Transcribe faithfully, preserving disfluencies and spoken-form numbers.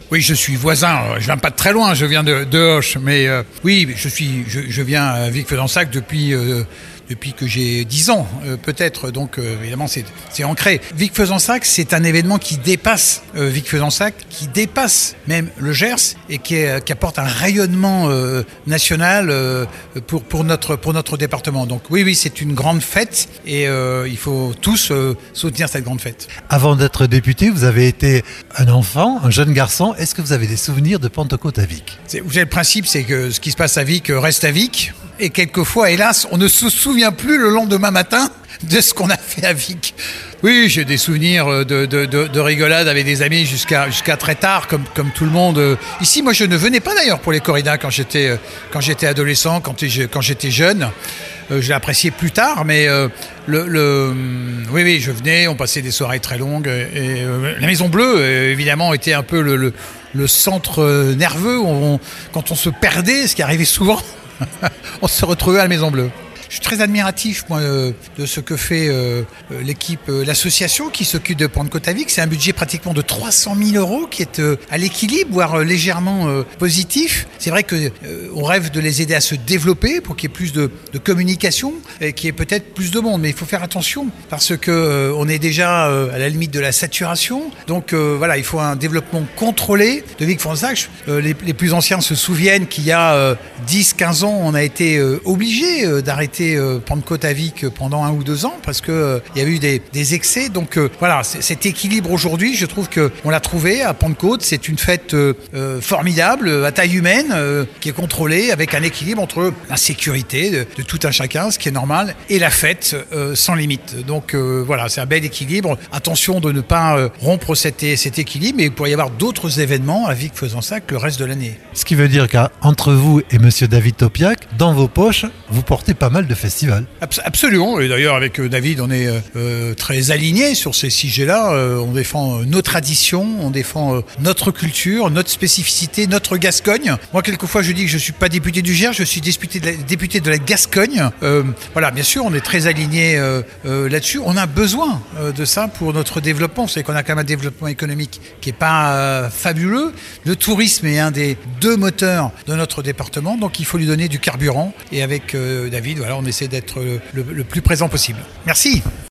Oui, je suis voisin. Je viens pas de très loin. Je viens de, de Auch, mais euh, oui, je suis, je, je viens à Vic-Fezensac depuis euh, depuis que j'ai dix ans, euh, peut-être. Donc, euh, évidemment, c'est c'est ancré. Vic-Fezensac, c'est un événement qui dépasse euh, Vic-Fezensac, qui dépasse même le Gers et qui, est, qui apporte un rayonnement euh, national euh, pour pour notre pour notre département. Donc, oui, oui, c'est une grande fête et euh, il faut tous euh, soutenir cette grande fête. Avant d'être député, vous avez été un enfant, un jeune garçon. Est-ce que vous avez des souvenirs de Pentecôte à Vic? C'est, vous savez, le principe, c'est que ce qui se passe à Vic reste à Vic. Et quelquefois, hélas, on ne se souvient plus le lendemain matin de ce qu'on a fait à Vic. Oui, j'ai des souvenirs de, de, de, de rigolade avec des amis jusqu'à, jusqu'à très tard, comme, comme tout le monde. Ici, moi, je ne venais pas d'ailleurs pour les corridas quand j'étais, quand j'étais adolescent, quand, quand j'étais jeune. Euh, je l'ai apprécié plus tard, mais euh, le, le, oui, oui, je venais, on passait des soirées très longues. Et, euh, la Maison Bleue, euh, évidemment, était un peu le, le, le centre nerveux. On, quand on se perdait, ce qui arrivait souvent, on se retrouvait à la Maison Bleue. Je suis très admiratif, moi, euh, de ce que fait euh, l'équipe, euh, l'association qui s'occupe de Pentecôte à Vic. C'est un budget pratiquement de trois cent mille euros qui est euh, à l'équilibre, voire euh, légèrement euh, positif. C'est vrai que euh, on rêve de les aider à se développer pour qu'il y ait plus de, de communication et qu'il y ait peut-être plus de monde. Mais il faut faire attention parce que euh, on est déjà euh, à la limite de la saturation. Donc euh, voilà, il faut un développement contrôlé de Vic-Fezensac. Euh, les, les plus anciens se souviennent qu'il y a euh, dix quinze ans, on a été euh, obligés euh, d'arrêter Pentecôte à Vic pendant un ou deux ans parce que euh, il y a eu des, des excès. Donc euh, voilà, c- cet équilibre aujourd'hui, je trouve que on l'a trouvé à Pentecôte. C'est une fête euh, euh, formidable à taille humaine euh, qui est contrôlée avec un équilibre entre la sécurité de, de tout un chacun, ce qui est normal, et la fête euh, sans limite. Donc euh, voilà, c'est un bel équilibre. Attention de ne pas euh, rompre cet, cet équilibre, mais il pourrait y avoir d'autres événements à Vic-Fezensac le reste de l'année. Ce qui veut dire qu'entre vous et Monsieur David Topiak, dans vos poches, vous portez pas mal de festival. Abs- absolument, et d'ailleurs avec euh, David on est euh, euh, très alignés sur ces sujets-là. Euh, on défend euh, nos traditions, on défend euh, notre culture, notre spécificité, notre Gascogne. Moi quelquefois je dis que je suis pas député du Gers, je suis député de la, député de la Gascogne. Euh, voilà, bien sûr on est très alignés euh, euh, là-dessus. On a besoin euh, de ça pour notre développement. Vous savez qu'on a quand même un développement économique qui est pas euh, fabuleux. Le tourisme est un des deux moteurs de notre département, donc il faut lui donner du carburant. Et avec euh, David, voilà, on essaie d'être le, le, le plus présent possible. Merci.